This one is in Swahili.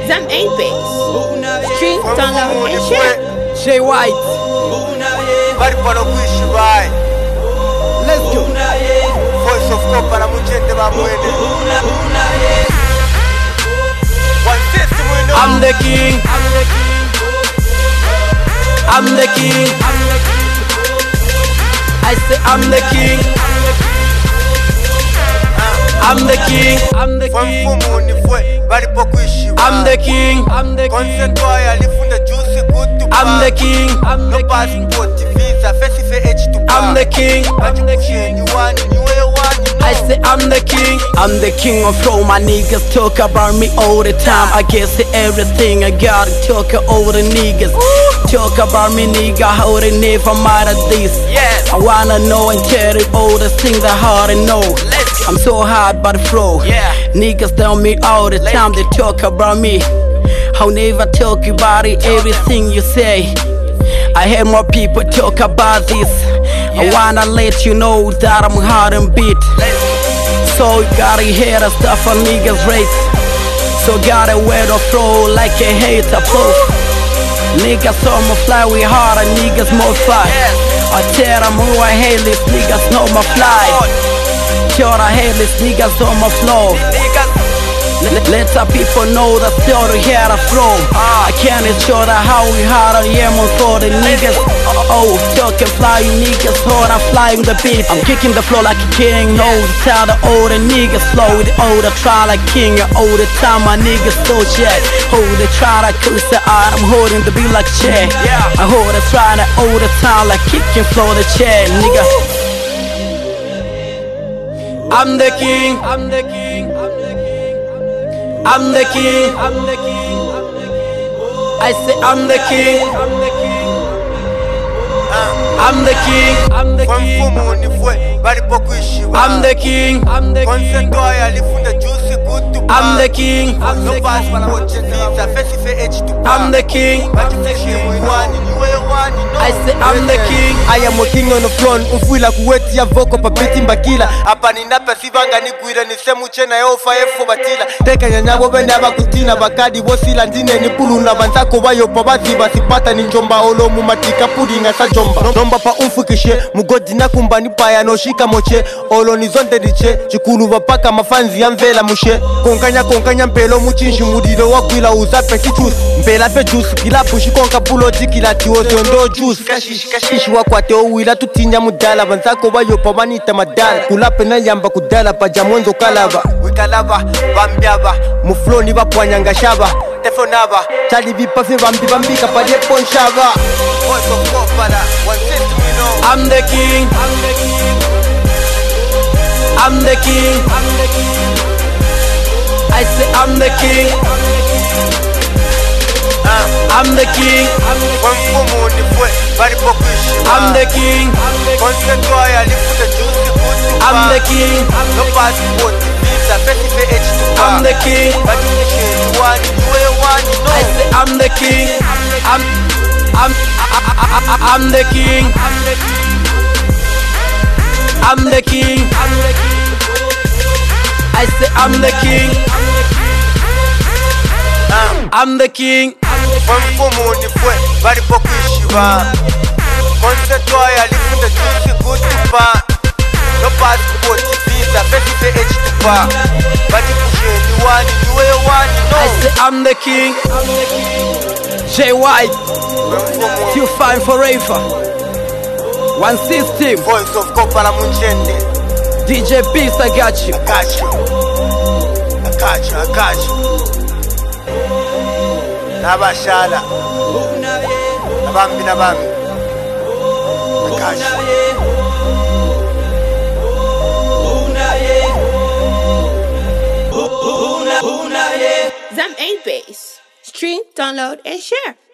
Zam ain't bass. Stream, download, and share. Jay White. Let's go. Voice of Copa na mujende bamwene. I'm the king. I'm the king. I say I'm the king. I'm the king. I'm the king. I'm the king. I'm the king. I'm the king. I'm the king. I'm the king. I say I'm the king. I'm the king of flow. My niggas talk about me all the time. I guess everything I gotta talk over the niggas. Talk about me, nigga, how they never mind of this. I wanna know and tell you all the things I hard to know. I'm so hard by the flow. Niggas tell me all the time, they talk about me. I'll never talk about it, everything you say. I hear more people talk about this. I wanna let you know that I'm hard and beat. So you gotta hear the stuff on niggas race. So gotta wear the flow like a hater proof. Niggas on my fly, we harder, niggas more fly. I tell them who I hate, these niggas know my fly. Sure I hate these niggas on my flow. Let the people know the story here to flow. I can't show that how we hard on more for the niggas. Oh, talking fly, you niggas hard, I'm flying the beat. I'm kicking the flow like a king. No, tell the older niggas slow. The older try like king. All the time my niggas so shit. Oh, they try to curse the art, I'm holding the beat like shit. I hold it trying to all the time like kicking flow the chair, nigga. I'm the king. I'm the king. I'm the king. I'm the king. I say I'm the king. I'm the king. I'm the king. I'm the king. I'm the king. I'm the king. I'm the king. I'm the king. I'm the king. I say I'm the king. I am a king on the throne. Ufila kuweti ya voko papeti mbakila. Apa ninapa sivanga niguira nisemu chena yofa efo batila. Teka nyanyabo bende abakutina bakadi wosila ndine ni pulu na banzako bayo pabazi basipata ni njomba olo mumatika pudi nga sa jomba. Nomba pa umfukishe mugodi na kumbani paya no shika moche. Olo ni zonde diche chikulu wapaka mafanzi ya mvela mushe. Konkanya mpelo muchinshi mudiro wakwila uzape si juice. Mpela pe juice kila pushi konka pulo jikila tiwote ondo juice. Kashishi wakwate owila tutinya mudala banzako bayo pamanita madala. Kulape na yamba kudala pa jamonzo kalaba. Wikalaba, bambiaba, mufloni bapwanyanga shaba. Tefonaba, chali vipafe bambika pa depon shaba. I'm the king. I'm the king. I'm the king. I'm the king. I say I'm the king. I'm the king. I'm the king. I'm the king. I'm the king. I'm the king. I say I'm the king. I'm the king. I'm the king. I say I'm the king. I'm the king. I say I'm the king. Jay White, you fine forever. One system. Voice of Copa na mujende. DJ Beast, I got you. I got you. I got you. I got you. Nabashala. Nabambi. I got Zam ain't bass. Stream, download, and share.